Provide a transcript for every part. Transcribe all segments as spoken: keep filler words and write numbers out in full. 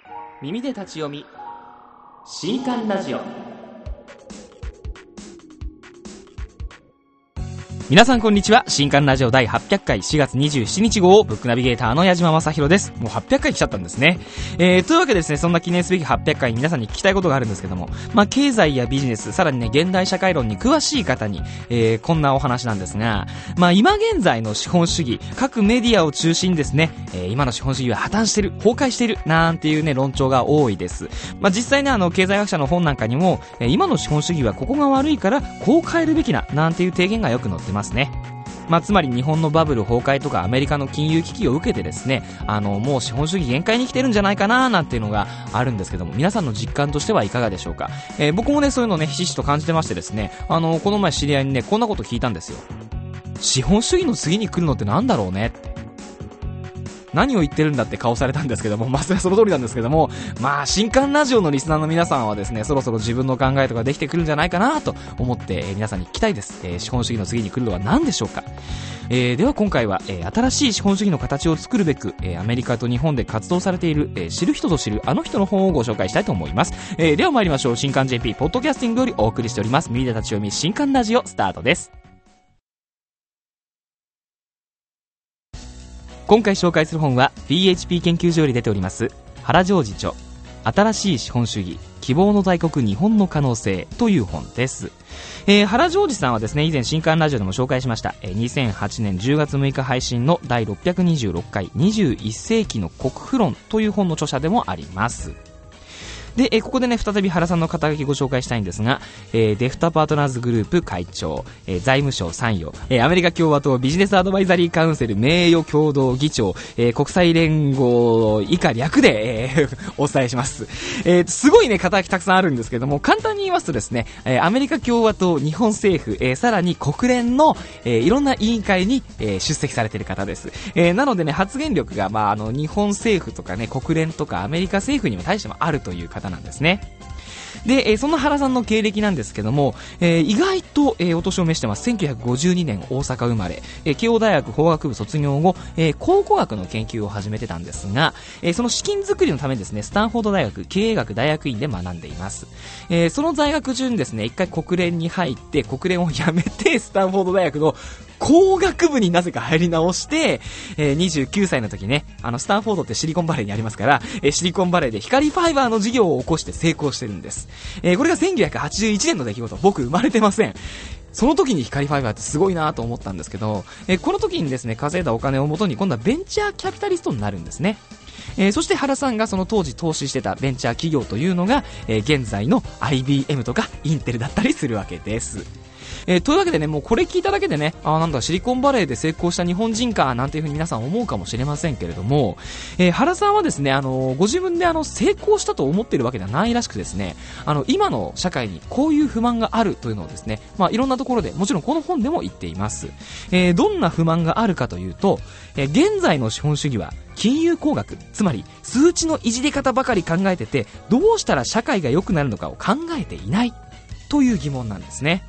耳で立ち読み新刊ラジオ。皆さんこんにちは。新刊ラジオだいはっぴゃっかいしがつにじゅうしちにち号ブックナビゲーターの矢島正宏です。もうはっぴゃっかい来ちゃったんですね。えー、というわけでですね、そんな記念すべきはっぴゃっかいに皆さんに聞きたいことがあるんですけども、まあ経済やビジネス、さらにね現代社会論に詳しい方に、えー、こんなお話なんですが、まあ今現在の資本主義、各メディアを中心にですね、えー、今の資本主義は破綻してる、崩壊してるなんていうね論調が多いです。まあ実際ね、あの経済学者の本なんかにも、えー、今の資本主義はここが悪いからこう変えるべきななんていう提言がよく載ってますね。まあ、つまり日本のバブル崩壊とかアメリカの金融危機を受けてですね、あのもう資本主義限界に来てるんじゃないかななんていうのがあるんですけども、皆さんの実感としてはいかがでしょうか。えー、僕もねそういうのねひしひしと感じてましてですね、あのこの前知り合いにねこんなこと聞いたんですよ。資本主義の次に来るのってなんだろうねって、何を言ってるんだって顔されたんですけども、まあそれはその通りなんですけども、まあ新刊ラジオのリスナーの皆さんはですね、そろそろ自分の考えとかできてくるんじゃないかなと思って、えー、皆さんに聞きたいです。えー、資本主義の次に来るのは何でしょうか。えー、では今回は、えー、新しい資本主義の形を作るべく、えー、アメリカと日本で活動されている、えー、知る人ぞ知るあの人の本をご紹介したいと思います。えー、では参りましょう。新刊 ジェーピー ポッドキャスティングよりお送りしております耳で立ち読み新刊ラジオスタートです。今回紹介する本は ピーエイチピー 研究所より出ております原ジョージ著新しい資本主義希望の大国日本の可能性という本です。えー、原ジョージさんはですね、以前新刊ラジオでも紹介しました、えー、にせんはちねんじゅうがつむいか配信のだいろっぴゃくにじゅうろっかいにじゅういっせいきの国富論という本の著者でもあります。で、えー、ここでね再び原さんの肩書きご紹介したいんですが、えー、デフタパートナーズグループ会長、えー、財務省参与、えー、アメリカ共和党ビジネスアドバイザリーカウンセル名誉共同議長、えー、国際連合以下略で、えー、お伝えします。えー、すごいね肩書きたくさんあるんですけども、簡単に言いますとですね、えー、アメリカ共和党、日本政府、えー、さらに国連の、えー、いろんな委員会に、えー、出席されている方です。えー、なのでね発言力が、まあ、あの日本政府とかね国連とかアメリカ政府にも対してもあるという方なんですね。で、えー、その原さんの経歴なんですけども、えー、意外と、えー、お年を召してます。せんきゅうひゃくごじゅうにねん大阪生まれ、えー、慶応大学法学部卒業後、えー、考古学の研究を始めてたんですが、えー、その資金作りのためにですねスタンフォード大学経営学大学院で学んでいます。えー、その在学中にですね一回国連に入って国連を辞めてスタンフォード大学の工学部になぜか入り直して、えー、にじゅうきゅうさいの時ね、あのスタンフォードってシリコンバレーにありますから、えー、シリコンバレーで光ファイバーの事業を起こして成功してるんです。えー、これがせんきゅうひゃくはちじゅういちねんの出来事。僕生まれてません。その時に光ファイバーってすごいなと思ったんですけど、えー、この時にですね稼いだお金を元に今度はベンチャーキャピタリストになるんですね。えー、そして原さんがその当時投資してたベンチャー企業というのが、えー、現在の アイビーエム とかインテルだったりするわけです。えー、というわけでね、もうこれ聞いただけでね、あーなんだシリコンバレーで成功した日本人かなんていう風に皆さん思うかもしれませんけれども、えー、原さんはですね、あのー、ご自分であの成功したと思っているわけではないらしくですね、あの今の社会にこういう不満があるというのをですね、まあいろんなところでもちろんこの本でも言っています。えー、どんな不満があるかというと、えー、現在の資本主義は金融工学、つまり数値のいじり方ばかり考えてて、どうしたら社会が良くなるのかを考えていないという疑問なんですね。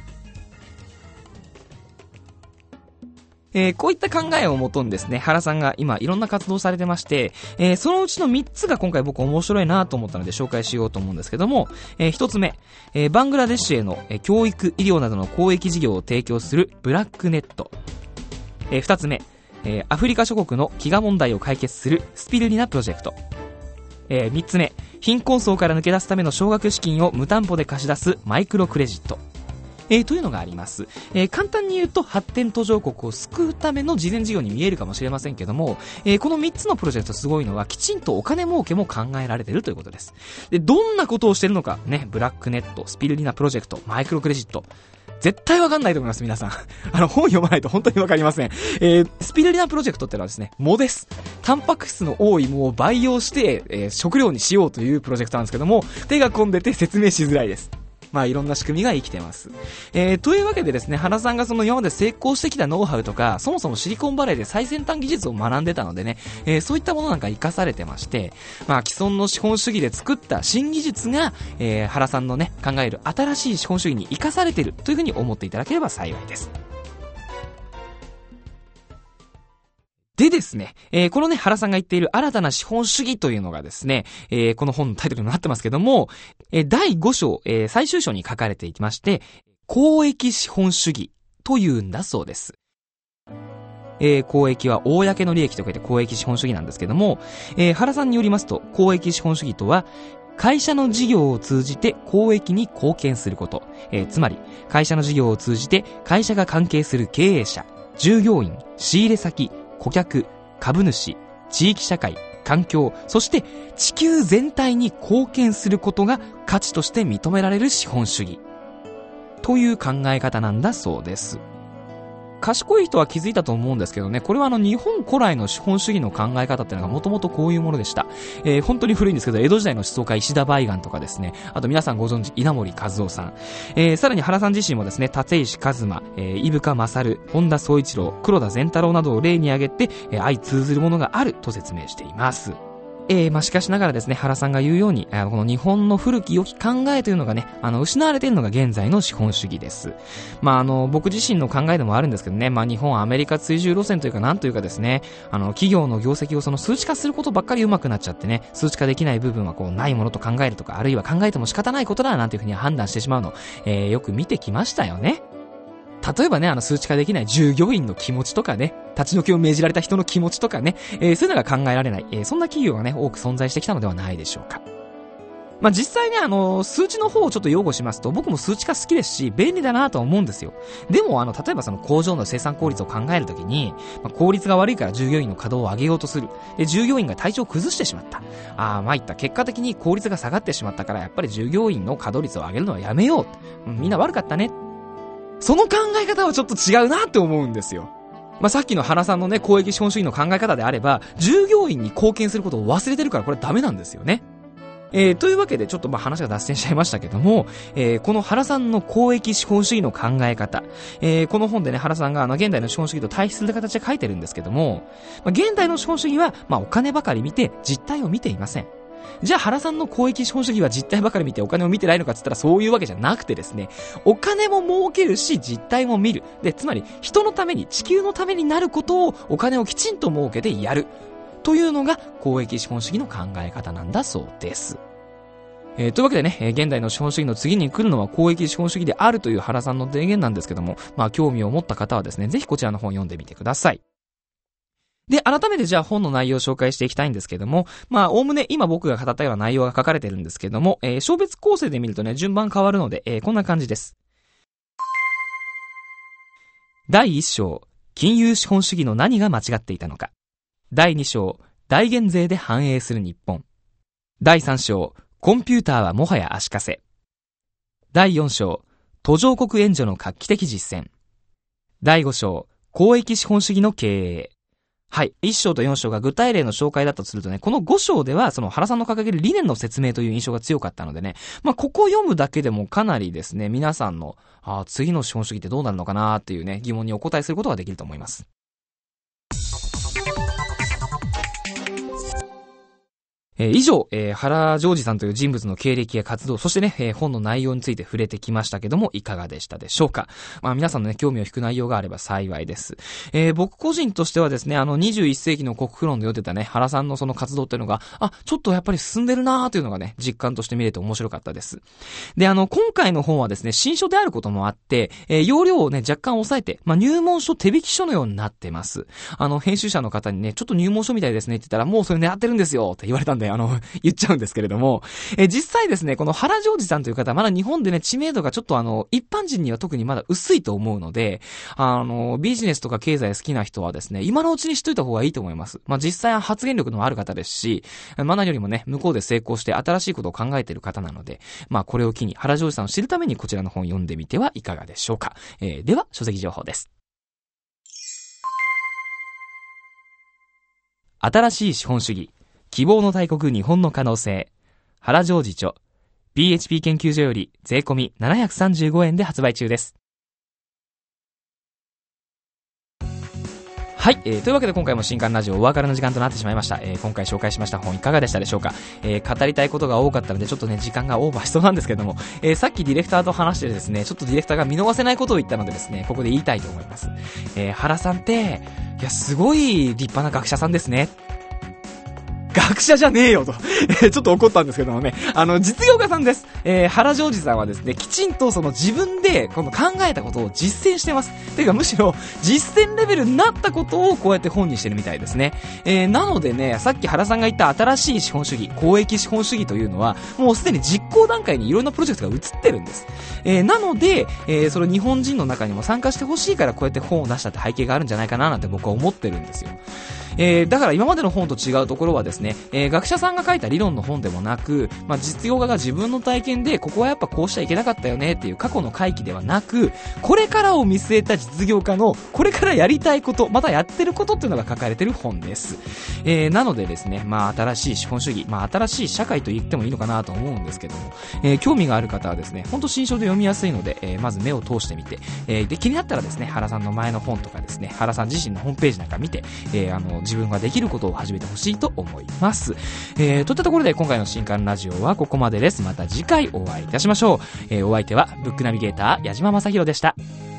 えー、こういった考えをもとにですね、原さんが今いろんな活動をされてまして、えー、そのうちのみっつが今回僕面白いなと思ったので紹介しようと思うんですけども、えー、ひとつめ、えー、バングラデシュへの、えー、教育、医療などの公益事業を提供するブラックネット。えー、ふたつめ、えー、アフリカ諸国の飢餓問題を解決するスピルリナプロジェクト。えー、みっつめ、貧困層から抜け出すための奨学資金を無担保で貸し出すマイクロクレジット。えー、というのがあります。えー、簡単に言うと発展途上国を救うための慈善事業に見えるかもしれませんけども、えー、このみっつのプロジェクトすごいのはきちんとお金儲けも考えられているということです。で、どんなことをしているのかね、ブラックネット、スピルリナプロジェクト、マイクロクレジット、絶対わかんないと思います、皆さん。あの、本読まないと本当にわかりません。えー、スピルリナプロジェクトってのはですね、藻です。タンパク質の多い藻を培養して、えー、食料にしようというプロジェクトなんですけども、手が込んでて説明しづらいです。まあいろんな仕組みが生きてます。えー、というわけでですね、原さんがその今まで成功してきたノウハウとか、そもそもシリコンバレーで最先端技術を学んでたのでね、えー、そういったものなんか活かされてまして、まあ既存の資本主義で作った新技術が、えー、原さんのね、考える新しい資本主義に活かされているというふうに思っていただければ幸いです。 でですね、えー、このね、原さんが言っている新たな資本主義というのがですね、えー、この本のタイトルにもなってますけども、えー、だいご章、えー、最終章に書かれていきまして、公益資本主義というんだそうです。えー、公益は公の利益と書いて公益資本主義なんですけども、えー、原さんによりますと、公益資本主義とは、会社の事業を通じて公益に貢献すること、えー、つまり会社の事業を通じて会社が関係する経営者、従業員、仕入れ先、顧客、株主、地域社会、環境、そして地球全体に貢献することが価値として認められる資本主義という考え方なんだそうです。賢い人は気づいたと思うんですけどね、これはあの日本古来の資本主義の考え方っていうのがもともとこういうものでした。えー、本当に古いんですけど、江戸時代の思想家石田梅岩とかですね、あと皆さんご存知稲盛和夫さん、えー、さらに原さん自身もですね、立石一馬、えー、伊深勝、本田宗一郎、黒田善太郎などを例に挙げて、えー、相通ずるものがあると説明しています。えー、まあ、しかしながらですね、原さんが言うように、あのこの日本の古き良き考えというのがね、あの、失われているのが現在の資本主義です。まあ、あの、僕自身の考えでもあるんですけどね、まあ、日本はアメリカ追従路線というか、なんというかですね、あの、企業の業績をその数値化することばっかり上手くなっちゃってね、数値化できない部分はこう、ないものと考えるとか、あるいは考えても仕方ないことだなんていうふうに判断してしまうの、えー、よく見てきましたよね。例えばね、あの数値化できない従業員の気持ちとかね、立ち退きを命じられた人の気持ちとかね、えー、そういうのが考えられない、えー、そんな企業がね、多く存在してきたのではないでしょうか。まあ、実際ね、あの、数値の方をちょっと擁護しますと、僕も数値化好きですし、便利だなとは思うんですよ。でも、あの、例えばその工場の生産効率を考えるときに、まあ、効率が悪いから従業員の稼働を上げようとする。で、従業員が体調を崩してしまった。ああ、まあ、いった。結果的に効率が下がってしまったから、やっぱり従業員の稼働率を上げるのはやめよう。うん、みんな悪かったね。その考え方はちょっと違うなって思うんですよ。まあ、さっきの原さんのね、公益資本主義の考え方であれば、従業員に貢献することを忘れてるからこれダメなんですよね。えー、というわけでちょっとまあ話が脱線しちゃいましたけども、えー、この原さんの公益資本主義の考え方、えー、この本でね、原さんがあの現代の資本主義と対比する形で書いてるんですけども、まあ、現代の資本主義はまあお金ばかり見て実態を見ていません。じゃあ原さんの公益資本主義は実態ばかり見てお金を見てないのかって言ったらそういうわけじゃなくてですね、お金も儲けるし実態も見る。で、つまり人のために、地球のためになることをお金をきちんと儲けてやる。というのが公益資本主義の考え方なんだそうです。えー、というわけでね、えー、現代の資本主義の次に来るのは公益資本主義であるという原さんの提言なんですけども、まあ興味を持った方はですね、ぜひこちらの本を読んでみてください。で、改めてじゃあ本の内容を紹介していきたいんですけども、まあ、おおむね今僕が語ったような内容が書かれてるんですけども、えー、小別構成で見るとね、順番変わるので、えー、こんな感じです。だいいち章、金融資本主義の何が間違っていたのか。だいに章、大減税で繁栄する日本。だいさん章、コンピューターはもはや足かせ。だいよん章、途上国援助の画期的実践。だいご章、公益資本主義の経営。はい。いち章とよん章が具体例の紹介だったとするとね、このご章ではその原さんの掲げる理念の説明という印象が強かったのでね、まあ、ここを読むだけでもかなりですね、皆さんの、あ、次の資本主義ってどうなるのかなっていうね、疑問にお答えすることができると思います。えー、以上、えー、原ジョージさんという人物の経歴や活動、そしてね、えー、本の内容について触れてきましたけども、いかがでしたでしょうか。まあ皆さんのね、興味を引く内容があれば幸いです。えー、僕個人としてはですね、あのにじゅういっ世紀の国富論で言ってたね、原さんのその活動っていうのが、あ、ちょっとやっぱり進んでるなーというのがね、実感として見れて面白かったです。で、あの、今回の本はですね、新書であることもあって、えー、容量をね、若干抑えて、まあ入門書手引き書のようになってます。あの、編集者の方にね、ちょっと入門書みたいですねって言ったら、もうそれ狙ってるんですよって言われたんで、あの、言っちゃうんですけれども、えー、実際ですね、この原ジョージさんという方はまだ日本でね、知名度がちょっとあの、一般人には特にまだ薄いと思うので、あの、ビジネスとか経済好きな人はですね、今のうちにしといた方がいいと思います。まあ、実際は発言力のある方ですし、まあ、何よりもね、向こうで成功して新しいことを考えている方なので、まあ、これを機に原ジョージさんを知るためにこちらの本を読んでみてはいかがでしょうか。えー、では、書籍情報です。新しい資本主義、希望の大国日本の可能性。原ジョージ著 ピーエイチピー 研究所より税込みななひゃくさんじゅうごえんで発売中です。 はい、えー、というわけで今回も新刊ラジオお別れの時間となってしまいました。えー、今回紹介しました本いかがでしたでしょうか。えー、語りたいことが多かったのでちょっとね時間がオーバーしそうなんですけども、えー、さっきディレクターと話してですね、ちょっとディレクターが見逃せないことを言ったのでですね、ここで言いたいと思います。えー、原さんっていやすごい立派な学者さんですね。学者じゃねえよとちょっと怒ったんですけどもね、あの実業家さんです。えー、原ジョージさんはですね、きちんとその自分でこの考えたことを実践してます。ていうかむしろ実践レベルになったことをこうやって本にしてるみたいですね。えー、なのでね、さっき原さんが言った新しい資本主義、公益資本主義というのはもうすでに実行段階にいろんなプロジェクトが移ってるんです。えー、なので、えー、その日本人の中にも参加してほしいからこうやって本を出したって背景があるんじゃないかななんて僕は思ってるんですよ。えー、だから今までの本と違うところはですね、えー、学者さんが書いた理論の本でもなく、まあ、実業家が自分の体験でここはやっぱこうしちゃいけなかったよねっていう過去の回帰ではなく、これからを見据えた実業家のこれからやりたいこと、またやってることっていうのが書かれてる本です。えー、なのでですね、まあ新しい資本主義、まあ新しい社会と言ってもいいのかなと思うんですけども、えー、興味がある方はですね、ほんと新書で読みやすいので、えー、まず目を通してみて、えー、で気になったらですね、原さんの前の本とかですね、原さん自身のホームページなんか見て、えー、あの自分ができることを始めてほしいと思います。えー、といったところで今回の新刊ラジオはここまでです。また次回お会いいたしましょう。えー、お相手はブックナビゲーター矢島正宏でした。